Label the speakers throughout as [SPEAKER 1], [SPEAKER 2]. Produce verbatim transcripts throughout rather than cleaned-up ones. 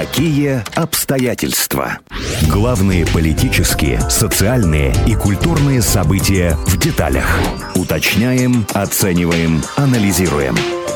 [SPEAKER 1] Какие обстоятельства? Главные политические, социальные и культурные события в деталях. Уточняем, оцениваем, анализируем.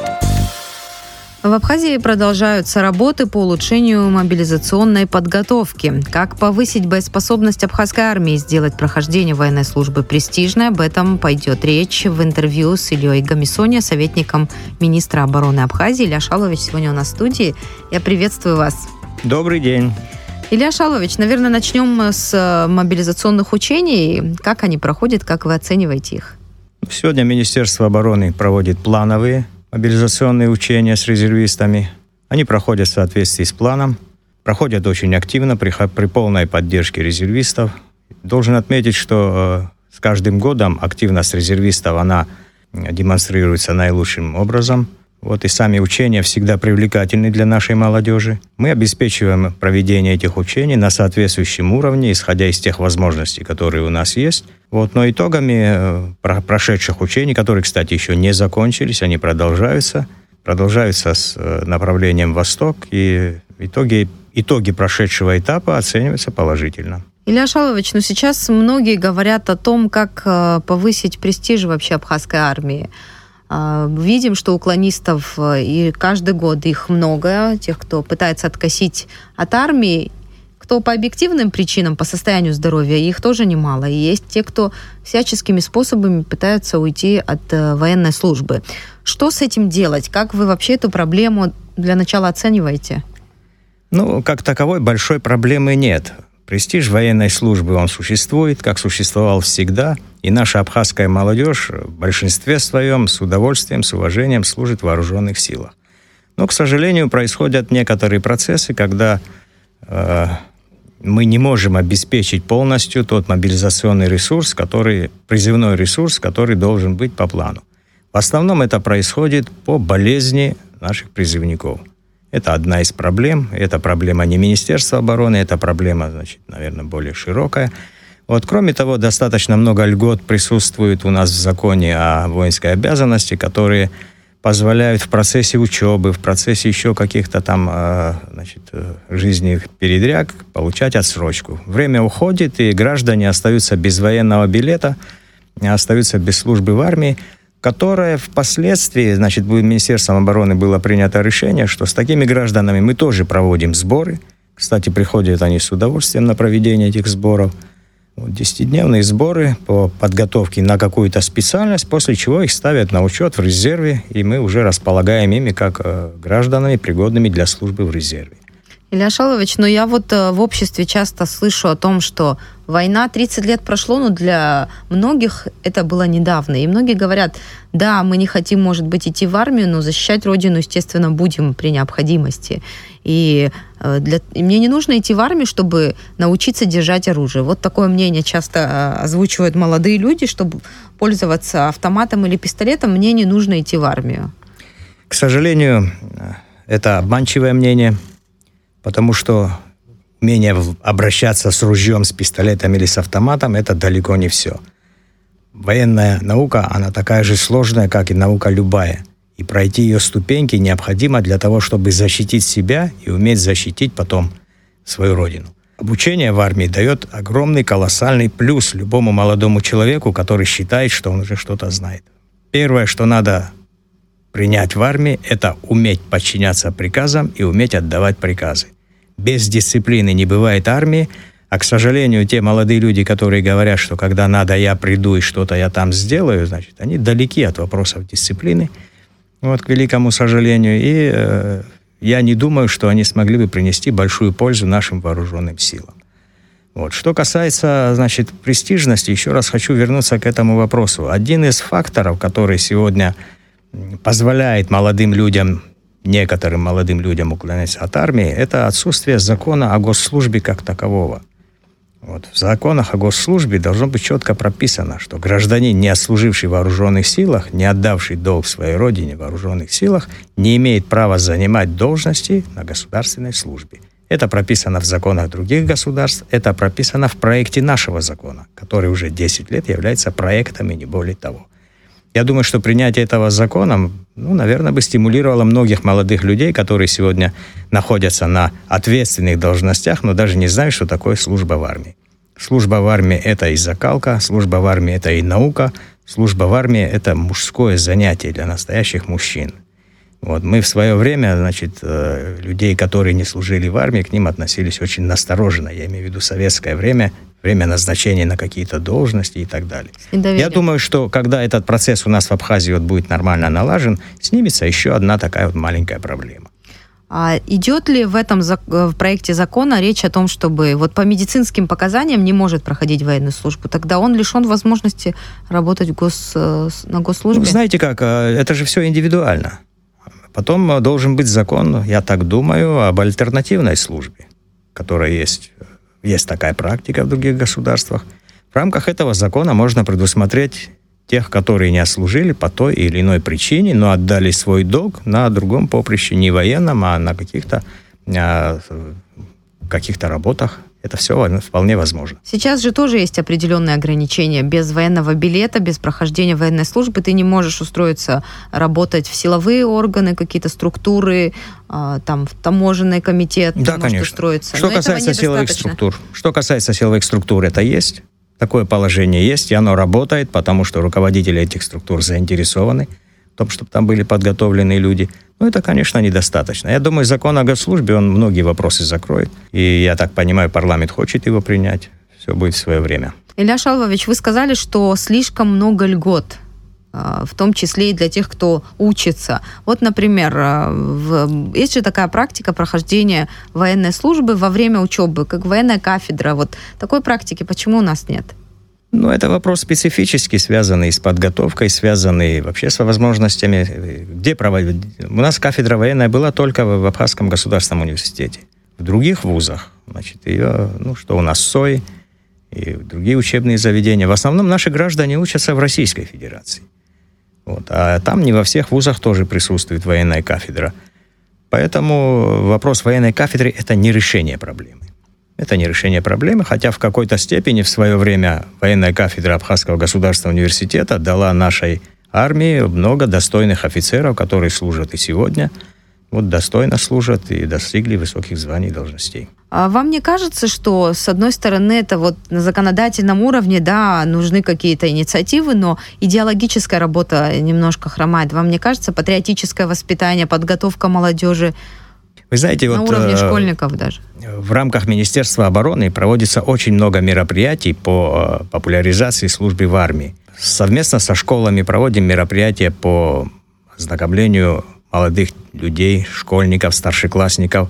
[SPEAKER 2] В Абхазии продолжаются работы по улучшению мобилизационной подготовки. Как повысить боеспособность абхазской армии и сделать прохождение военной службы престижной, об этом пойдет речь в интервью с Ильей Гамисоне, советником министра обороны Абхазии. Илья Шалович сегодня у нас в студии. Я приветствую вас.
[SPEAKER 3] Добрый день.
[SPEAKER 2] Илья Шалович, наверное, начнем с мобилизационных учений. Как они проходят, как вы оцениваете их?
[SPEAKER 3] Сегодня Министерство обороны проводит плановые мобилизационные учения с резервистами. Они проходят в соответствии с планом, проходят очень активно при, при полной поддержке резервистов. Должен отметить, что э, с каждым годом активность резервистов, она демонстрируется наилучшим образом. Вот и сами учения всегда привлекательны для нашей молодежи. Мы обеспечиваем проведение этих учений на соответствующем уровне, исходя из тех возможностей, которые у нас есть. Вот, но итогами э, прошедших учений, которые, кстати, еще не закончились, они продолжаются, продолжаются с э, направлением «Восток», и итоги, итоги прошедшего этапа оцениваются положительно.
[SPEAKER 2] Илья Шалович, ну сейчас многие говорят о том, как э, повысить престиж вообще абхазской армии. Видим, что уклонистов и каждый год их много, тех, кто пытается откосить от армии, кто по объективным причинам, по состоянию здоровья, их тоже немало. И есть те, кто всяческими способами пытаются уйти от военной службы. Что с этим делать? Как вы вообще эту проблему для начала оцениваете?
[SPEAKER 3] Ну, как таковой большой проблемы нет. Престиж военной службы, он существует, как существовал всегда, и наша абхазская молодежь в большинстве своем с удовольствием, с уважением служит в вооруженных силах. Но, к сожалению, происходят некоторые процессы, когда э, мы не можем обеспечить полностью тот мобилизационный ресурс, который, призывной ресурс, который должен быть по плану. В основном это происходит по болезни наших призывников. Это одна из проблем. Это проблема не Министерства обороны, это проблема, значит, наверное, более широкая. Вот, кроме того, достаточно много льгот присутствует у нас в законе о воинской обязанности, которые позволяют в процессе учебы, в процессе еще каких-то там, значит, жизненных передряг получать отсрочку. Время уходит, и граждане остаются без военного билета, остаются без службы в армии, которое впоследствии, значит, Министерством обороны было принято решение, что с такими гражданами мы тоже проводим сборы. Кстати, приходят они с удовольствием на проведение этих сборов. Вот, десятидневные сборы по подготовке на какую-то специальность, после чего их ставят на учет в резерве, и мы уже располагаем ими как э, гражданами, пригодными для службы в резерве.
[SPEAKER 2] Илья Шалович, но я вот э, в обществе часто слышу о том, что война тридцать лет прошло, но для многих это было недавно. И многие говорят, да, мы не хотим, может быть, идти в армию, но защищать родину, естественно, будем при необходимости. И, э, для... и мне не нужно идти в армию, чтобы научиться держать оружие. Вот такое мнение часто э, озвучивают молодые люди, чтобы пользоваться автоматом или пистолетом, мне не нужно идти в армию.
[SPEAKER 3] К сожалению, это обманчивое мнение. Потому что умение обращаться с ружьем, с пистолетом или с автоматом – это далеко не все. Военная наука, она такая же сложная, как и наука любая. И пройти ее ступеньки необходимо для того, чтобы защитить себя и уметь защитить потом свою родину. Обучение в армии дает огромный, колоссальный плюс любому молодому человеку, который считает, что он уже что-то знает. Первое, что надо принять в армии – это уметь подчиняться приказам и уметь отдавать приказы. Без дисциплины не бывает армии, а, к сожалению, те молодые люди, которые говорят, что когда надо, я приду и что-то я там сделаю, значит, они далеки от вопросов дисциплины, вот, к великому сожалению, и э, я не думаю, что они смогли бы принести большую пользу нашим вооруженным силам. Вот. Что касается, значит, престижности, еще раз хочу вернуться к этому вопросу. Один из факторов, который сегодня позволяет молодым людям, некоторым молодым людям уклоняться от армии, это отсутствие закона о госслужбе как такового. Вот. В законах о госслужбе должно быть четко прописано, что гражданин, не отслуживший в вооруженных силах, не отдавший долг своей родине в вооруженных силах, не имеет права занимать должности на государственной службе. Это прописано в законах других государств, это прописано в проекте нашего закона, который уже десять лет является проектом и не более того. Я думаю, что принятие этого закона, ну, наверное, бы стимулировало многих молодых людей, которые сегодня находятся на ответственных должностях, но даже не знают, что такое служба в армии. Служба в армии – это и закалка, служба в армии – это и наука, служба в армии – это мужское занятие для настоящих мужчин. Вот. Мы в свое время, значит, людей, которые не служили в армии, к ним относились очень настороженно. Я имею в виду советское время, время назначения на какие-то должности и так далее. Я думаю, что когда этот процесс у нас в Абхазии вот будет нормально налажен, снимется еще одна такая вот маленькая проблема.
[SPEAKER 2] А идет ли в этом в проекте закона речь о том, чтобы вот по медицинским показаниям не может проходить военную службу? Тогда он лишен возможности работать в гос, на госслужбе?
[SPEAKER 3] Ну, знаете как, это же все индивидуально. Потом должен быть закон, я так думаю, об альтернативной службе, которая есть. Есть такая практика в других государствах. В рамках этого закона можно предусмотреть тех, которые не отслужили по той или иной причине, но отдали свой долг на другом поприще, не военном, а на каких-то, а, каких-то работах. Это все вполне возможно.
[SPEAKER 2] Сейчас же тоже есть определенные ограничения. Без военного билета, без прохождения военной службы ты не можешь устроиться работать в силовые органы, какие-то структуры, там, в таможенный комитет.
[SPEAKER 3] Да, конечно.
[SPEAKER 2] Устроиться.
[SPEAKER 3] Что Но касается силовых структур, что касается силовых структур, это есть. Такое положение есть, и оно работает, потому что руководители этих структур заинтересованы в том, чтобы там были подготовленные люди. Но это, конечно, недостаточно. Я думаю, закон о госслужбе, он многие вопросы закроет. И, я так понимаю, парламент хочет его принять. Все будет в свое время.
[SPEAKER 2] Илья Шалвович, вы сказали, что слишком много льгот, в том числе и для тех, кто учится. Вот, например, в... есть же такая практика прохождения военной службы во время учебы, как военная кафедра. Вот такой практики почему у нас нет?
[SPEAKER 3] Ну, это вопрос специфический, связанный с подготовкой, связанный вообще с возможностями. Где проводить? У нас кафедра военная была только в Абхазском государственном университете. В других вузах, значит, ее, ну, что у нас СОИ и другие учебные заведения. В основном наши граждане учатся в Российской Федерации. Вот. А там не во всех вузах тоже присутствует военная кафедра. Поэтому вопрос военной кафедры – это не решение проблемы. Это не решение проблемы, хотя в какой-то степени в свое время военная кафедра Абхазского государственного университета дала нашей армии много достойных офицеров, которые служат и сегодня. Вот достойно служат и достигли высоких званий и должностей.
[SPEAKER 2] А вам не кажется, что, с одной стороны, это вот на законодательном уровне, да, нужны какие-то инициативы, но идеологическая работа немножко хромает? Вам не кажется, патриотическое воспитание, подготовка молодежи,
[SPEAKER 3] вы знаете,
[SPEAKER 2] на
[SPEAKER 3] вот,
[SPEAKER 2] уровне
[SPEAKER 3] э,
[SPEAKER 2] школьников даже?
[SPEAKER 3] В рамках Министерства обороны проводится очень много мероприятий по э, популяризации службы в армии. Совместно со школами проводим мероприятия по ознакомлению молодых людей, школьников, старшеклассников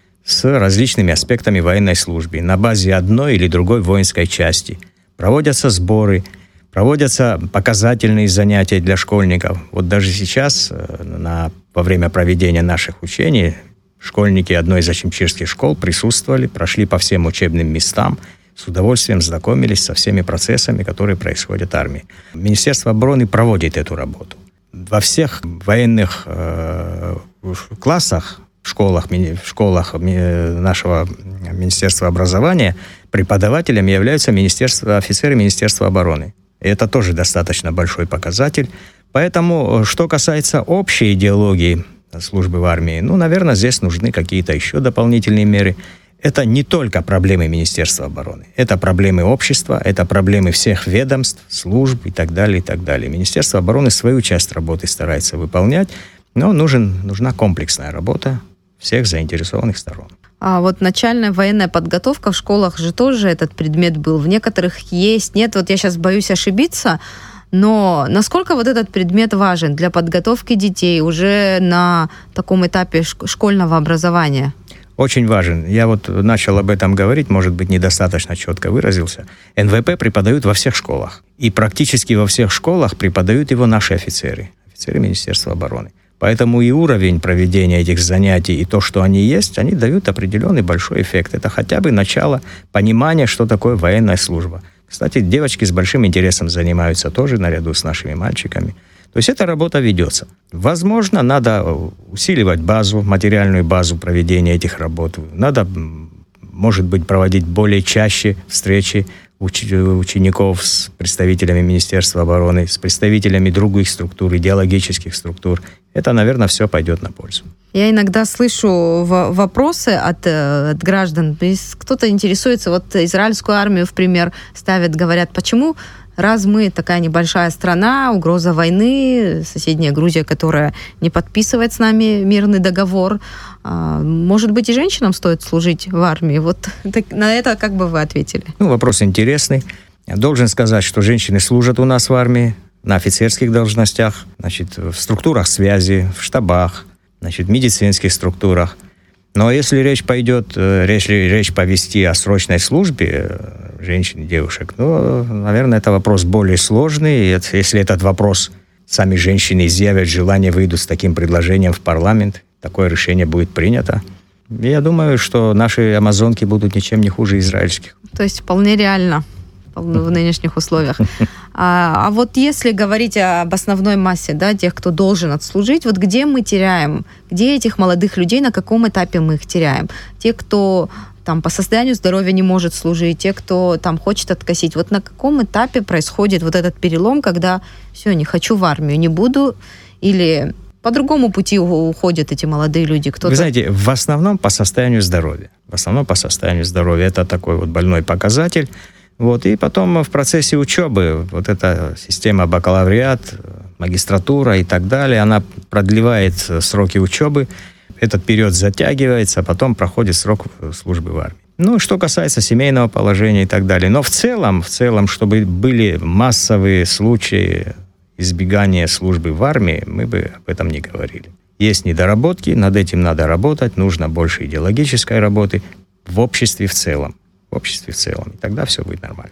[SPEAKER 3] с различными аспектами военной службы на базе одной или другой воинской части. Проводятся сборы, проводятся показательные занятия для школьников. Вот даже сейчас, на, во время проведения наших учений, школьники одной из ачимчирских школ присутствовали, прошли по всем учебным местам, с удовольствием знакомились со всеми процессами, которые происходят в армии. Министерство обороны проводит эту работу. Во всех военных э, классах, в школах, в школах нашего Министерства образования преподавателями являются министерство, офицеры Министерства обороны. И это тоже достаточно большой показатель. Поэтому, что касается общей идеологии службы в армии, ну, наверное, здесь нужны какие-то еще дополнительные меры. Это не только проблемы Министерства обороны. Это проблемы общества, это проблемы всех ведомств, служб и так далее, и так далее. Министерство обороны свою часть работы старается выполнять, но нужен, нужна комплексная работа всех заинтересованных сторон.
[SPEAKER 2] А вот начальная военная подготовка в школах же тоже этот предмет был. В некоторых есть, нет. Вот я сейчас боюсь ошибиться, но насколько вот этот предмет важен для подготовки детей уже на таком этапе школьного образования?
[SPEAKER 3] Очень важен. Я вот начал об этом говорить, может быть, недостаточно четко выразился. эн вэ пэ преподают во всех школах. И практически во всех школах преподают его наши офицеры, офицеры Министерства обороны. Поэтому и уровень проведения этих занятий, и то, что они есть, они дают определенный большой эффект. Это хотя бы начало понимания, что такое военная служба. Кстати, девочки с большим интересом занимаются тоже наряду с нашими мальчиками. То есть эта работа ведется. Возможно, надо усиливать базу, материальную базу проведения этих работ. Надо, может быть, проводить более чаще встречи уч- учеников с представителями Министерства обороны, с представителями других структур, идеологических структур. Это, наверное, все пойдет на пользу.
[SPEAKER 2] Я иногда слышу в- вопросы от, э, от граждан. Кто-то интересуется, вот израильскую армию в пример ставят, говорят, почему, раз мы такая небольшая страна, угроза войны, соседняя Грузия, которая не подписывает с нами мирный договор, а, может быть, и женщинам стоит служить в армии? Вот так, на это как бы вы ответили?
[SPEAKER 3] Ну, вопрос интересный. Я должен сказать, что женщины служат у нас в армии на офицерских должностях, значит, в структурах связи, в штабах, значит, в медицинских структурах. Но если речь пойдет, речь, речь повести о срочной службе женщин и девушек, ну, наверное, это вопрос более сложный. И если этот вопрос сами женщины изъявят желание, выйдут с таким предложением в парламент, такое решение будет принято. Я думаю, что наши амазонки будут ничем не хуже израильских.
[SPEAKER 2] То есть вполне реально в нынешних условиях. А, а вот если говорить об основной массе, да, тех, кто должен отслужить, вот где мы теряем, где этих молодых людей, на каком этапе мы их теряем? Те, кто там по состоянию здоровья не может служить, те, кто там хочет откосить. Вот на каком этапе происходит вот этот перелом, когда все, не хочу в армию, не буду, или по другому пути уходят эти молодые люди? Кто-то...
[SPEAKER 3] Вы знаете, в основном по состоянию здоровья. В основном по состоянию здоровья. Это такой вот больной показатель. Вот, и потом в процессе учебы вот эта система бакалавриат, магистратура и так далее, она продлевает сроки учебы, этот период затягивается, а потом проходит срок службы в армии. Ну, что касается семейного положения и так далее. Но в целом, в целом, чтобы были массовые случаи избегания службы в армии, мы бы об этом не говорили. Есть недоработки, над этим надо работать, нужно больше идеологической работы в обществе в целом. В обществе в целом. И тогда все будет нормально.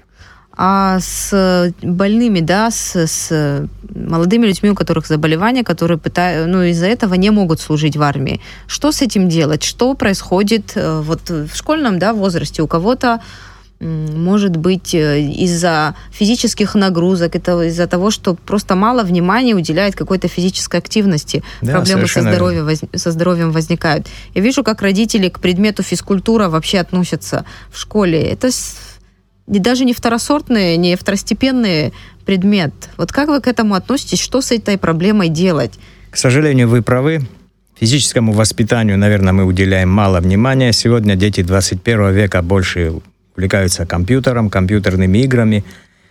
[SPEAKER 2] А с больными, да, с, с молодыми людьми, у которых заболевания, которые пытают, ну, из-за этого не могут служить в армии. Что с этим делать? Что происходит вот в школьном, да, возрасте? У кого-то, может быть, из-за физических нагрузок, это из-за того, что просто мало внимания уделяет какой-то физической активности, да, проблемы со здоровьем, воз... со здоровьем возникают. Я вижу, как родители к предмету физкультура вообще относятся в школе. Это даже не второсортный, не второстепенный предмет. Вот как вы к этому относитесь? Что с этой проблемой делать?
[SPEAKER 3] К сожалению, вы правы. Физическому воспитанию, наверное, мы уделяем мало внимания. Сегодня дети двадцать первого века больше увлекаются компьютером, компьютерными играми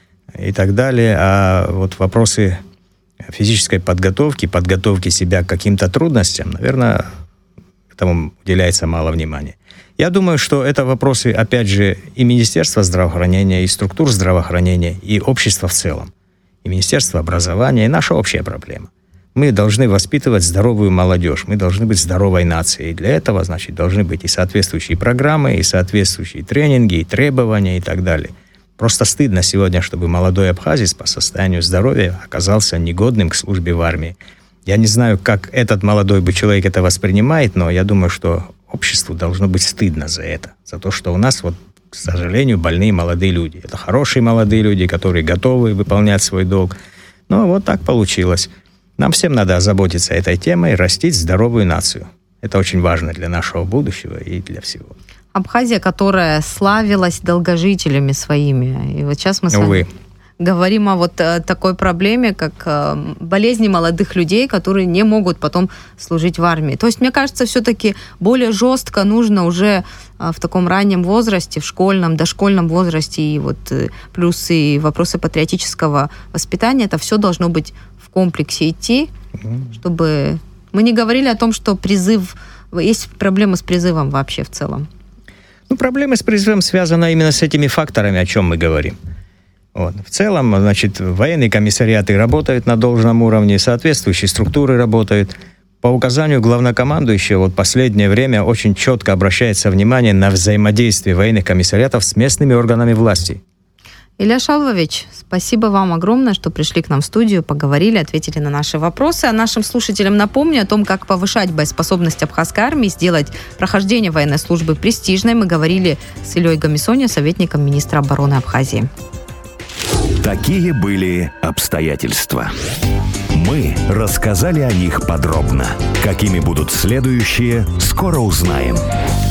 [SPEAKER 3] и так далее. А вот вопросы физической подготовки, подготовки себя к каким-то трудностям, наверное, этому уделяется мало внимания. Я думаю, что это вопросы, опять же, и Министерства здравоохранения, и структур здравоохранения, и общества в целом, и Министерства образования, и наша общая проблема. Мы должны воспитывать здоровую молодежь, мы должны быть здоровой нацией. И для этого, значит, должны быть и соответствующие программы, и соответствующие тренинги, и требования, и так далее. Просто стыдно сегодня, чтобы молодой абхазец по состоянию здоровья оказался негодным к службе в армии. Я не знаю, как этот молодой бы человек это воспринимает, но я думаю, что обществу должно быть стыдно за это, за то, что у нас, вот, к сожалению, больные молодые люди. Это хорошие молодые люди, которые готовы выполнять свой долг. Но вот так получилось. Нам всем надо озаботиться этой темой, растить здоровую нацию. Это очень важно для нашего будущего и для всего.
[SPEAKER 2] Абхазия, которая славилась долгожителями своими. И вот сейчас мы с вами
[SPEAKER 3] Увы.
[SPEAKER 2] говорим о вот такой проблеме, как болезни молодых людей, которые не могут потом служить в армии. То есть, мне кажется, все-таки более жестко нужно уже в таком раннем возрасте, в школьном, дошкольном возрасте, и вот плюс и вопросы патриотического воспитания, это все должно быть в комплексе идти, mm-hmm. чтобы... Мы не говорили о том, что призыв... Есть проблемы с призывом вообще в целом.
[SPEAKER 3] Ну, проблемы с призывом связаны именно с этими факторами, о чем мы говорим. Вот. В целом, значит, военные комиссариаты работают на должном уровне, соответствующие структуры работают. По указанию главнокомандующего, вот последнее время очень четко обращается внимание на взаимодействие военных комиссариатов с местными органами власти.
[SPEAKER 2] Илья Шалвович, спасибо вам огромное, что пришли к нам в студию, поговорили, ответили на наши вопросы. А нашим слушателям напомню о том, как повышать боеспособность абхазской армии, сделать прохождение военной службы престижной. Мы говорили с Ильей Гамисони, советником министра обороны Абхазии.
[SPEAKER 1] Такие были обстоятельства. Мы рассказали о них подробно. Какими будут следующие, скоро узнаем.